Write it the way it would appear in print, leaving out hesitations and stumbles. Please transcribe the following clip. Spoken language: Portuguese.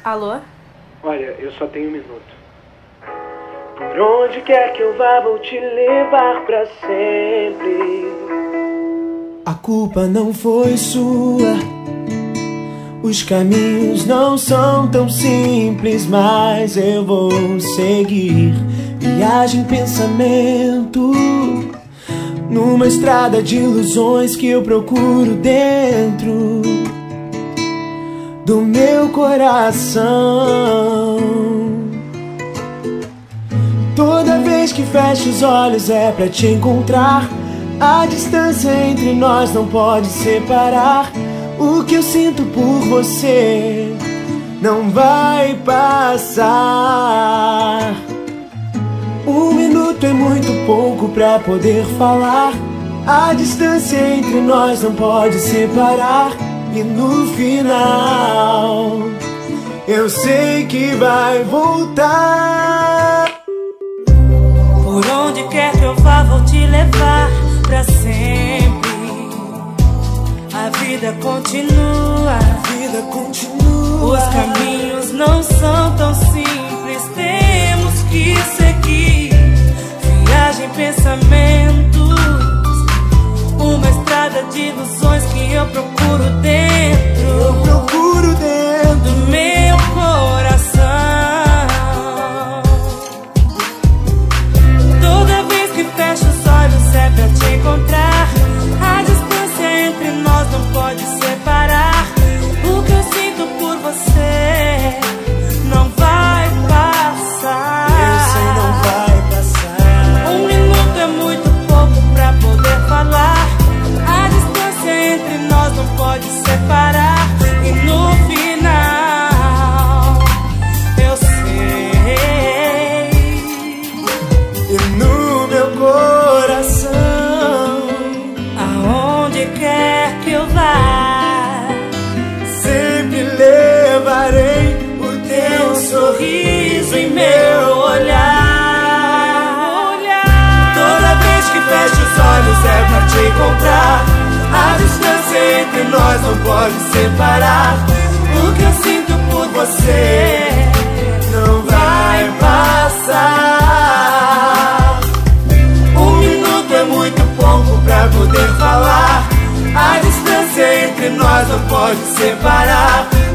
Alô? Olha, eu só tenho 1 minuto. Por onde quer que eu vá, vou te levar pra sempre. A culpa não foi sua. Os caminhos não são tão simples, mas eu vou seguir. Viagem, pensamento, numa estrada de ilusões que eu procuro dentro do meu coração. Toda vez que fecho os olhos é pra te encontrar. A distância entre nós não pode separar. O que eu sinto por você não vai passar. 1 minuto é muito pouco pra poder falar. A distância entre nós não pode separar. E no final eu sei que vai voltar. Por onde quer que eu vá, vou te levar pra sempre. A vida continua, a vida continua. Os caminhos não são tão simples, temos que seguir. Viagem, pensamentos, uma estrada de ilusões que eu procuro dentro. Eu procuro dentro do meu coração. Toda vez que fecho os olhos é pra te encontrar. A distância entre nós não pode separar. O que eu sinto por você não vai passar. Eu sei, não vai passar. 1 minuto é muito pouco pra poder falar. A distância entre nós não pode separar. E no final eu sei. E no meu coração, aonde quer que eu vá, sempre levarei o teu sorriso em meu olhar. Toda vez que fecho os olhos é pra te encontrar. A distância entre nós não pode separar. O que eu sinto por você não vai passar. 1 minuto é muito pouco pra poder falar. A distância entre nós não pode separar.